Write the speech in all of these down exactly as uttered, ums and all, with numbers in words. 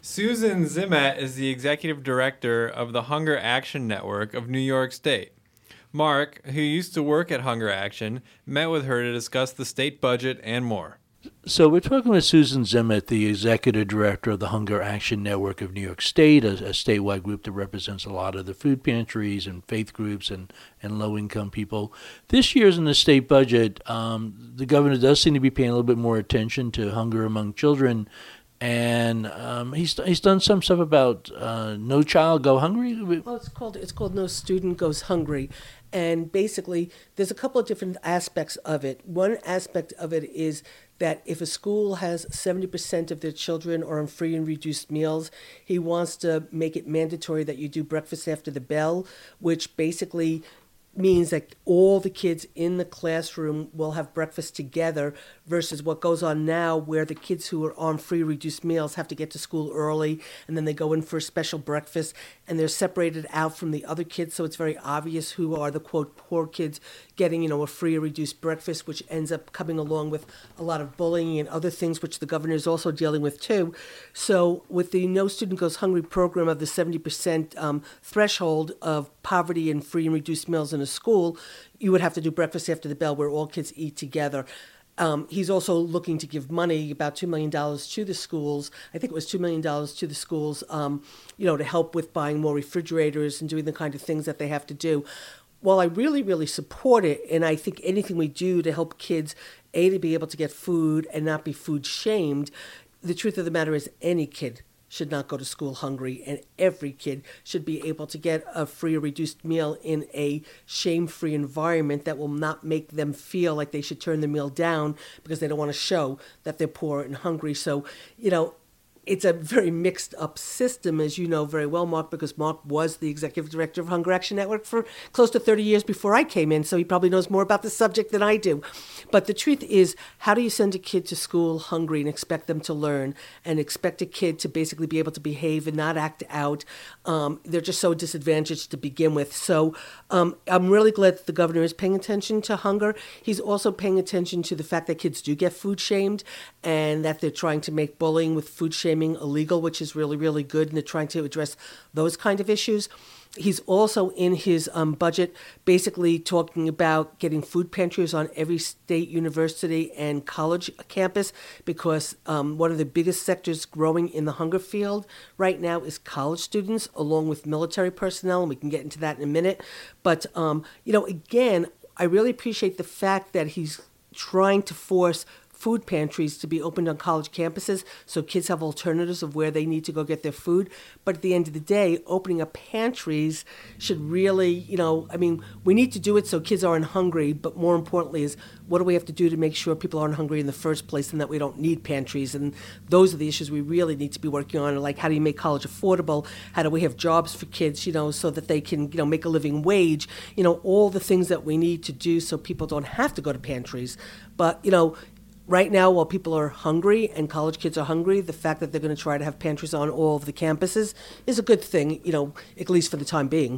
Susan Zimet is the executive director of the Hunger Action Network of New York State. Mark, who used to work at Hunger Action, met with her to discuss the state budget and more. So we're talking with Susan Zimet, the executive director of the Hunger Action Network of New York State, a, a statewide group that represents a lot of the food pantries and faith groups and, and low-income people. This year's in the state budget, um, the governor does seem to be paying a little bit more attention to hunger among children, and um, he's he's done some stuff about uh, No Child Go Hungry. Well, it's called it's called No Student Goes Hungry. And basically, there's a couple of different aspects of it. One aspect of it is that if a school has seventy percent of their children are on free and reduced meals, he wants to make it mandatory that you do breakfast after the bell, which basically means that all the kids in the classroom will have breakfast together versus what goes on now where the kids who are on free reduced meals have to get to school early and then they go in for a special breakfast and they're separated out from the other kids, so it's very obvious who are the, quote, poor kids getting, you know, a free or reduced breakfast, which ends up coming along with a lot of bullying and other things, which the governor is also dealing with too. So with the No Student Goes Hungry program of the seventy percent um, threshold of poverty and free and reduced meals in a school, you would have to do breakfast after the bell where all kids eat together. Um, he's also looking to give money, about two million dollars to the schools. I think it was two million dollars to the schools, um, you know, to help with buying more refrigerators and doing the kind of things that they have to do. While I really, really support it, and I think anything we do to help kids, A, to be able to get food and not be food shamed, the truth of the matter is any kid should not go to school hungry, and every kid should be able to get a free or reduced meal in a shame-free environment that will not make them feel like they should turn the meal down because they don't want to show that they're poor and hungry. So, you know, it's a very mixed up system, as you know very well, Mark, because Mark was the executive director of Hunger Action Network for close to thirty years before I came in, so he probably knows more about the subject than I do. But the truth is, how do you send a kid to school hungry and expect them to learn and expect a kid to basically be able to behave and not act out? Um, they're just so disadvantaged to begin with. So um, I'm really glad that the governor is paying attention to hunger. He's also paying attention to the fact that kids do get food shamed and that they're trying to make bullying with food shaming illegal, which is really, really good, and they're trying to address those kind of issues. He's also in his um, budget basically talking about getting food pantries on every state university and college campus because um, one of the biggest sectors growing in the hunger field right now is college students along with military personnel, and we can get into that in a minute. But, um, you know, again, I really appreciate the fact that he's trying to force food pantries to be opened on college campuses so kids have alternatives of where they need to go get their food. But at the end of the day, opening up pantries should really, you know, I mean, we need to do it so kids aren't hungry, but more importantly is what do we have to do to make sure people aren't hungry in the first place and that we don't need pantries? And those are the issues we really need to be working on, like how do you make college affordable? How do we have jobs for kids, you know, so that they can, you know, make a living wage? You know, all the things that we need to do so people don't have to go to pantries. But, you know, right now, while people are hungry and college kids are hungry, the fact that they're going to try to have pantries on all of the campuses is a good thing, you know, at least for the time being.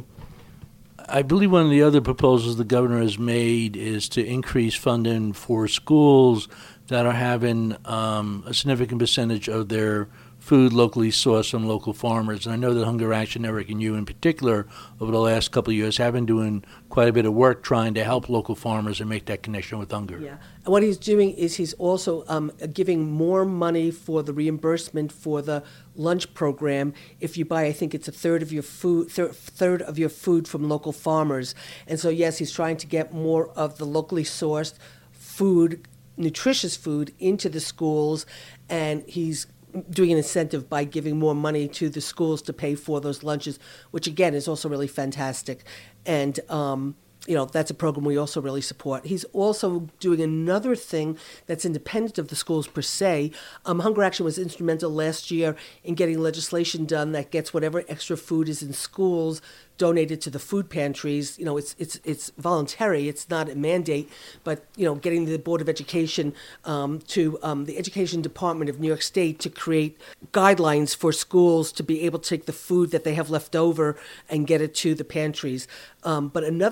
I believe one of the other proposals the governor has made is to increase funding for schools that are having um, a significant percentage of their food locally sourced from local farmers. And I know that Hunger Action Network and you in particular over the last couple of years have been doing quite a bit of work trying to help local farmers and make that connection with hunger. Yeah. And what he's doing is he's also um, giving more money for the reimbursement for the lunch program if you buy, I think it's a third of your food, thir- third of your food from local farmers. And so, yes, he's trying to get more of the locally sourced food, nutritious food into the schools, and he's doing an incentive by giving more money to the schools to pay for those lunches, which again is also really fantastic. And um, you know, that's a program we also really support. He's also doing another thing that's independent of the schools per se. Um, Hunger Action was instrumental last year in getting legislation done that gets whatever extra food is in schools donated to the food pantries. You know, it's it's it's voluntary. It's not a mandate, but you know, getting the Board of Education um, to um, the Education Department of New York State to create guidelines for schools to be able to take the food that they have left over and get it to the pantries. Um, but another thing he's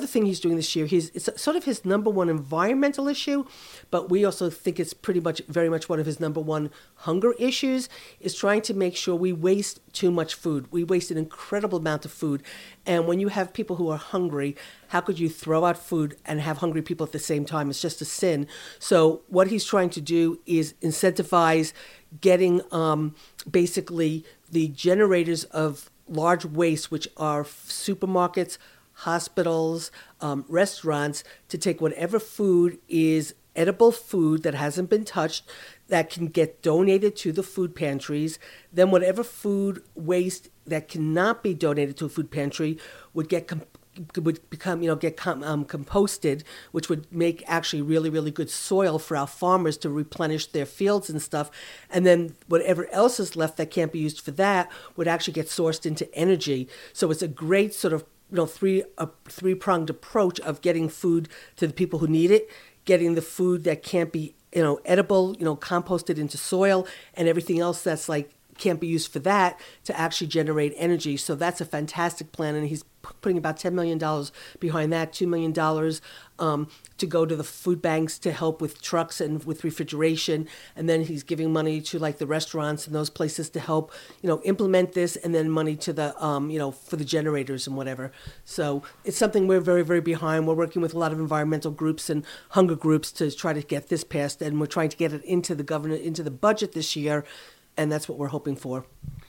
doing this year, he's it's sort of his number one environmental issue, but we also think it's pretty much very much one of his number one hunger issues, is trying to make sure we waste too much food. We waste an incredible amount of food. And when you have people who are hungry, how could you throw out food and have hungry people at the same time? It's just a sin. So what he's trying to do is incentivize getting um, basically the generators of large waste, which are supermarkets, hospitals, um, restaurants, to take whatever food is edible food that hasn't been touched, that can get donated to the food pantries. Then whatever food waste that cannot be donated to a food pantry would get com- would become, you know, get com- um, composted, which would make actually really, really good soil for our farmers to replenish their fields and stuff. And then whatever else is left that can't be used for that would actually get sourced into energy. So it's a great sort of, you know, three a three-pronged approach of getting food to the people who need it, getting the food that can't be, you know, edible, you know, composted into soil, and everything else that's like can't be used for that to actually generate energy. So that's a fantastic plan, and he's putting about ten million dollars behind that, two million dollars um, to go to the food banks to help with trucks and with refrigeration, and then he's giving money to like the restaurants and those places to help, you know, implement this, and then money to the, um, you know, for the generators and whatever. So it's something we're very, very behind. We're working with a lot of environmental groups and hunger groups to try to get this passed, and we're trying to get it into the government, into the budget this year, and that's what we're hoping for.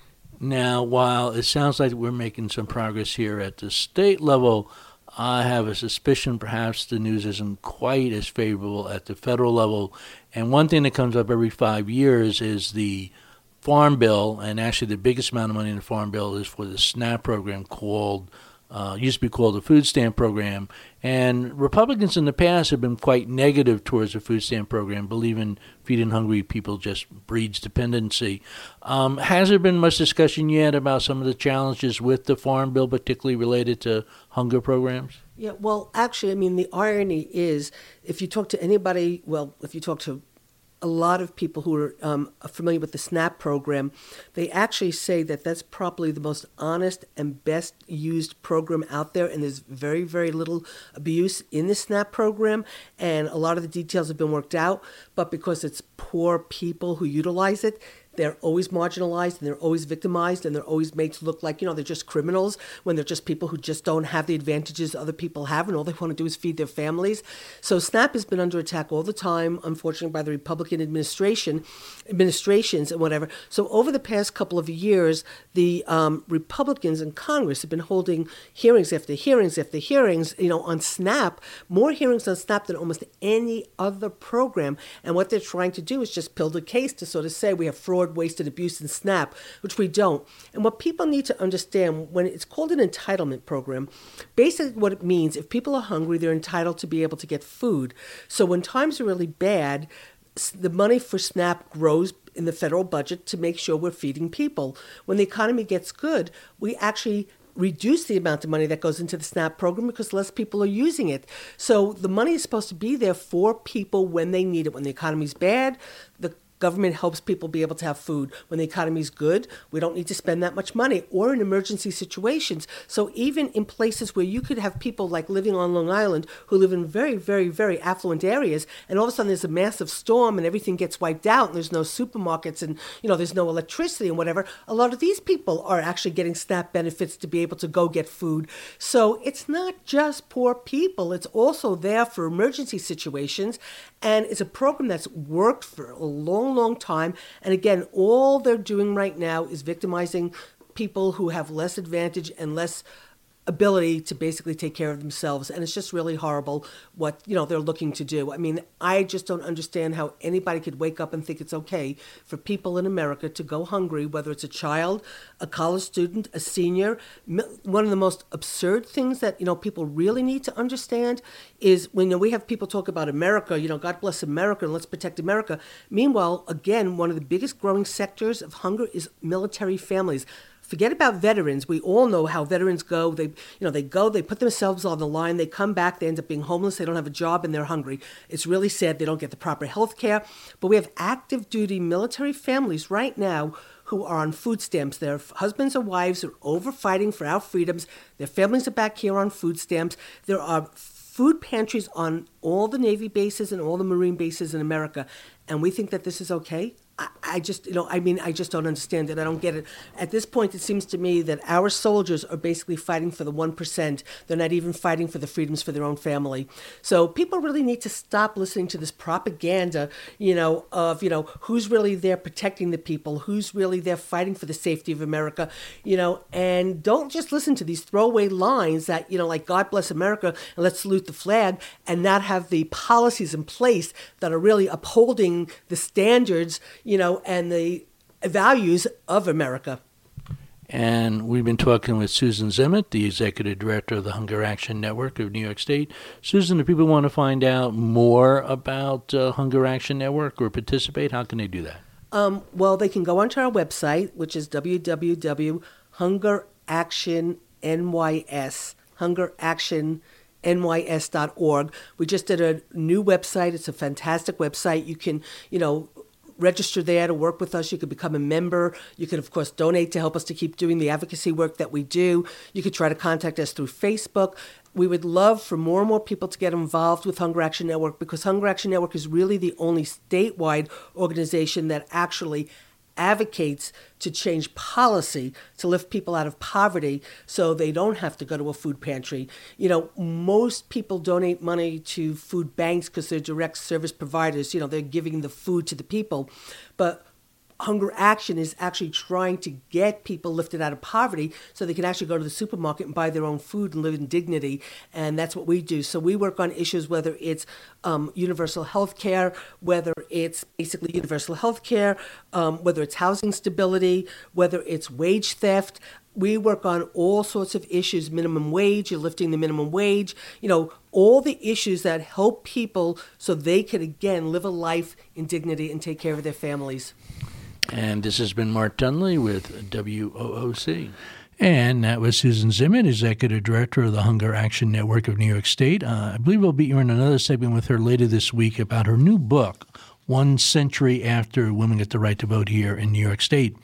Now, while it sounds like we're making some progress here at the state level, I have a suspicion perhaps the news isn't quite as favorable at the federal level. And one thing that comes up every five years is the Farm Bill, and actually the biggest amount of money in the Farm Bill is for the SNAP program called Uh, used to be called the food stamp program. And Republicans in the past have been quite negative towards the food stamp program, believing feeding hungry people just breeds dependency. Um, has there been much discussion yet about some of the challenges with the Farm Bill, particularly related to hunger programs? Yeah, well, actually, I mean, the irony is, if you talk to anybody, well, if you talk to a lot of people who are um, familiar with the SNAP program, they actually say that that's probably the most honest and best used program out there, and there's very, very little abuse in the SNAP program, and a lot of the details have been worked out, but because it's poor people who utilize it, they're always marginalized, and they're always victimized, and they're always made to look like, you know, they're just criminals when they're just people who just don't have the advantages other people have, and all they want to do is feed their families. So SNAP has been under attack all the time, unfortunately, by the Republican administration, administrations and whatever. So over the past couple of years, the um, Republicans in Congress have been holding hearings after hearings after hearings, you know, on SNAP, more hearings on SNAP than almost any other program. And what they're trying to do is just build a case to sort of say we have fraud, waste, and abuse in SNAP, which we don't. And what people need to understand, when it's called an entitlement program, basically what it means, if people are hungry, they're entitled to be able to get food. So when times are really bad, the money for SNAP grows in the federal budget to make sure we're feeding people. When the economy gets good, we actually reduce the amount of money that goes into the SNAP program because less people are using it. So the money is supposed to be there for people when they need it. When the economy's bad, the government helps people be able to have food. When the economy is good, we don't need to spend that much money, or in emergency situations. So even in places where you could have people like living on Long Island who live in very, very, very affluent areas, and all of a sudden there's a massive storm and everything gets wiped out and there's no supermarkets and, you know, there's no electricity and whatever, a lot of these people are actually getting SNAP benefits to be able to go get food. So it's not just poor people. It's also there for emergency situations. And it's a program that's worked for a long, long time. And again, all they're doing right now is victimizing people who have less advantage and less ability to basically take care of themselves. And it's just really horrible what, you know, they're looking to do. I mean, I just don't understand how anybody could wake up and think it's okay for people in America to go hungry, whether it's a child, a college student, a senior. One of the most absurd things that, you know, people really need to understand is when, you know, we have people talk about America, you know, God bless America and let's protect America. Meanwhile, again, one of the biggest growing sectors of hunger is military families. Forget about veterans. We all know how veterans go. They, you know, they go, they put themselves on the line, they come back, they end up being homeless, they don't have a job, and they're hungry. It's really sad. They don't get the proper health care. But we have active duty military families right now who are on food stamps. Their husbands or wives are over fighting for our freedoms. Their families are back here on food stamps. There are food pantries on all the Navy bases and all the Marine bases in America, and we think that this is okay. I, I just, you know, I mean, I just don't understand it. I don't get it. At this point, it seems to me that our soldiers are basically fighting for the one percent. They're not even fighting for the freedoms for their own family. So people really need to stop listening to this propaganda, you know, of, you know, who's really there protecting the people, who's really there fighting for the safety of America, you know, and don't just listen to these throwaway lines that, you know, like God bless America and let's salute the flag, and not have the policies in place that are really upholding the standards, you know, and the values of America. And we've been talking with Susan Zimmett, the Executive Director of the Hunger Action Network of New York State. Susan, if people want to find out more about uh, Hunger Action Network or participate, how can they do that? Um, well, they can go onto our website, which is w w w dot hunger action n y s, hunger action n y s dot org. We just did a new website. It's a fantastic website. You can, you know, register there to work with us. You could become a member. You can, of course, donate to help us to keep doing the advocacy work that we do. You could try to contact us through Facebook. We would love for more and more people to get involved with Hunger Action Network, because Hunger Action Network is really the only statewide organization that actually advocates to change policy to lift people out of poverty so they don't have to go to a food pantry. You know, most people donate money to food banks because they're direct service providers. You know, they're giving the food to the people. But Hunger Action is actually trying to get people lifted out of poverty so they can actually go to the supermarket and buy their own food and live in dignity. And that's what we do. So we work on issues, whether it's um, universal health care, whether it's basically universal health care, um, whether it's housing stability, whether it's wage theft. We work on all sorts of issues, minimum wage, you're lifting the minimum wage, you know, all the issues that help people so they can, again, live a life in dignity and take care of their families. And this has been Mark Dunley with W O O C. And that was Susan Zimmett, Executive Director of the Hunger Action Network of New York State. Uh, I believe we'll be hearing another segment with her later this week about her new book, One Century After Women Get the Right to Vote Here in New York State.